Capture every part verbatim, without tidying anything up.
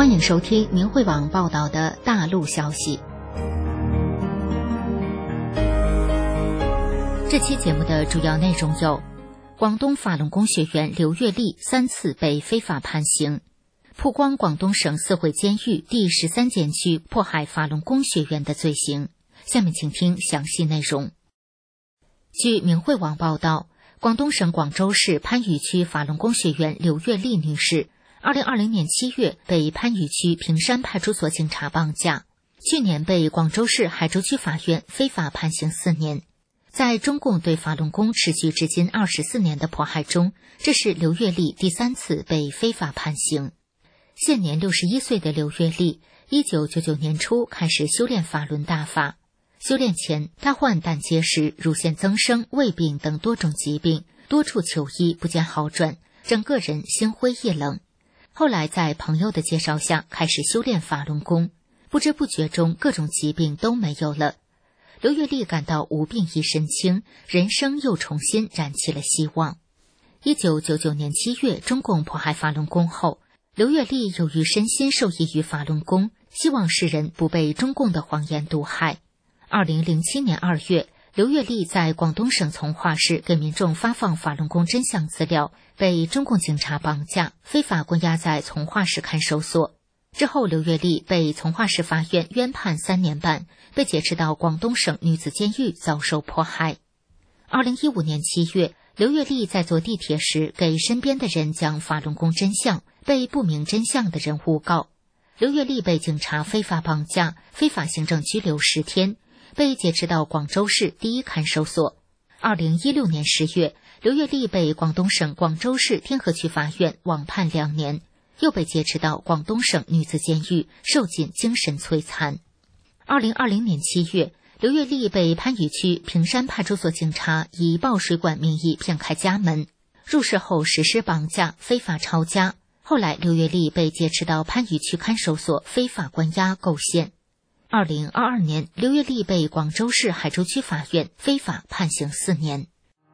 欢迎收听明慧网报道的大陆消息。这期节目的主要内容有：广东法轮功学员刘月丽三次被非法判刑，曝光广东省四会监狱第十三监区迫害法轮功学员的罪行。下面请听详细内容。据明慧网报道，广东省广州市番禺区法轮功学员刘月丽女士二零二零年七月被番禺区平山派出所警察绑架，去年被广州市海珠区法院非法判刑四年。在中共对法轮功持续至今二十四年的迫害中，这是刘月丽第三次被非法判刑。现年六十一岁的刘月丽，一九九九年初开始修炼法轮大法。修炼前，她患胆结石、乳腺增生、胃病等多种疾病，多处求医不见好转，整个人心灰意冷。后来在朋友的介绍下开始修炼法轮功，不知不觉中各种疾病都没有了。刘月丽感到无病一身轻，人生又重新燃起了希望。一九九九年七月，中共迫害法轮功后，刘月丽由于身心受益于法轮功，希望世人不被中共的谎言毒害。二零零七年二月，刘月丽在广东省从化市给民众发放法轮功真相资料，被中共警察绑架，非法关押在从化市看守所。之后，刘月丽被从化市法院冤判三年半，被解释到广东省女子监狱遭受迫害。二零一五年七月，刘月丽在坐地铁时给身边的人讲法轮功真相，被不明真相的人诬告。刘月丽被警察非法绑架，非法行政拘留十天，被解释到广州市第一看守所。二零一六年十月，刘月丽被广东省广州市天河区法院网判两年，又被劫持到广东省女子监狱，受尽精神摧残。二零二零年七月，刘月丽被番禺区平山派出所警察以报水管名义骗开家门，入室后实施绑架，非法抄家。后来刘月丽被劫持到番禺区看守所，非法关押构陷。二零二二年，刘月丽被广州市海珠区法院非法判刑四年。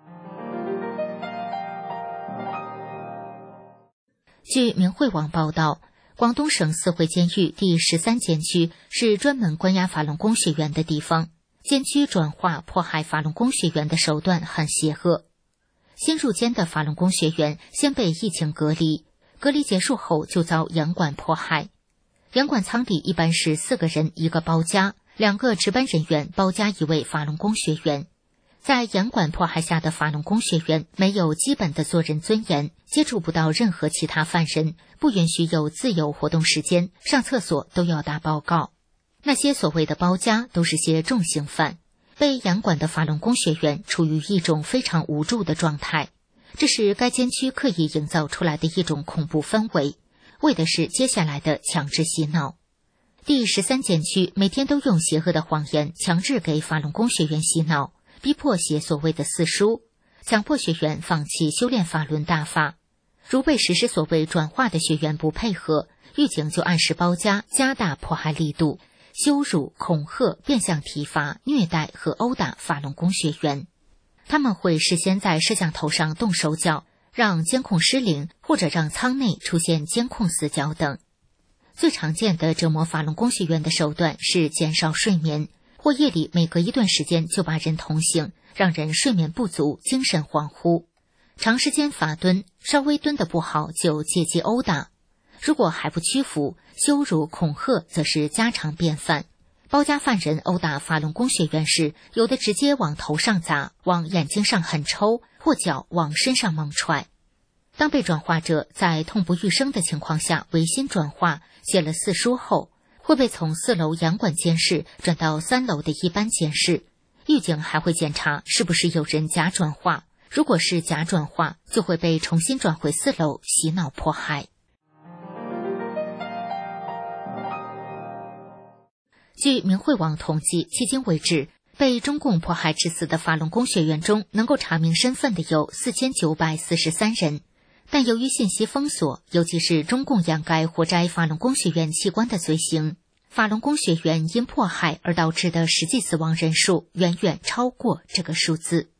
据明慧网报道，广东省四会监狱第十三监区是专门关押法轮功学员的地方，监区转化迫害法轮功学员的手段很邪恶。新入监的法轮功学员先被疫情隔离，隔离结束后就遭严管迫害。严管舱里一般是四个人一个包夹，两个值班人员包夹一位法轮功学员。在严管迫害下的法轮功学员没有基本的做人尊严，接触不到任何其他犯人，不允许有自由活动时间，上厕所都要打报告。那些所谓的包夹都是些重刑犯，被严管的法轮功学员处于一种非常无助的状态，这是该监区刻意营造出来的一种恐怖氛围，为的是接下来的强制洗脑。第十三监区每天都用邪恶的谎言强制给法轮功学员洗脑，逼迫写所谓的四书，强迫学员放弃修炼法轮大法。如被实施所谓转化的学员不配合，狱警就按时包夹，加大迫害力度，羞辱、恐吓、变相体罚、虐待和殴打法轮功学员。他们会事先在摄像头上动手脚，让监控失灵，或者让舱内出现监控死角等。最常见的折磨法轮功学员的手段是减少睡眠，或夜里每隔一段时间就把人捅醒，让人睡眠不足、精神恍惚。长时间罚蹲，稍微蹲得不好就借机殴打。如果还不屈服，羞辱、恐吓则是家常便饭。包夹犯人殴打法轮功学员时，有的直接往头上砸，往眼睛上狠抽，或脚往身上猛踹。当被转化者在痛不欲生的情况下违心转化，写了四书后，会被从四楼严管监室转到三楼的一般监室。狱警还会检查是不是有人假转化，如果是假转化，就会被重新转回四楼洗脑迫害。据明慧网统计，迄今为止，被中共迫害致死的法轮功学员中，能够查明身份的有四千九百四十三人。但由于信息封锁，尤其是中共掩盖活摘法轮功学员器官的罪行，法轮功学员因迫害而导致的实际死亡人数远远超过这个数字。